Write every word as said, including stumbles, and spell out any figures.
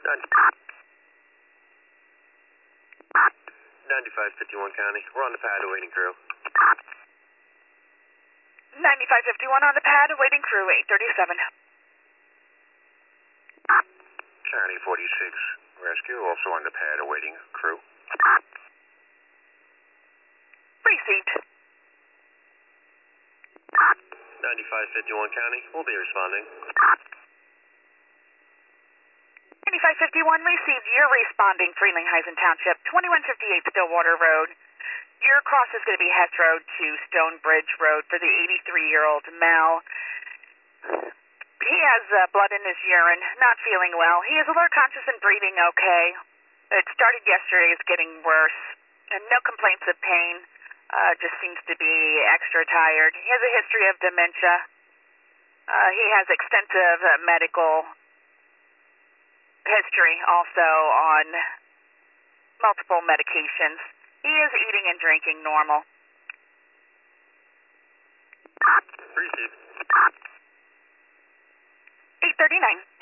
ninety-five fifty-one County. We're on the pad awaiting crew. ninety-five fifty-one on the pad awaiting crew, eight thirty-seven. County forty-six Rescue, also on the pad awaiting crew. Received. ninety-five fifty-one County. We'll be responding. ninety-five fifty-one received. You're responding, Frelinghuysen Township, twenty-one fifty-eight Stillwater Road. Your cross is going to be Hess Road to Stonebridge Road for the eighty-three-year-old Mel. He has uh, blood in his urine, not feeling well. He is alert, conscious, and breathing okay. It started yesterday. It's getting worse. And no complaints of pain. Uh, just seems to be extra tired. He has a history of dementia. Uh, he has extensive uh, medical history also on multiple medications. He is eating and drinking normal. Received. eight thirty-nine.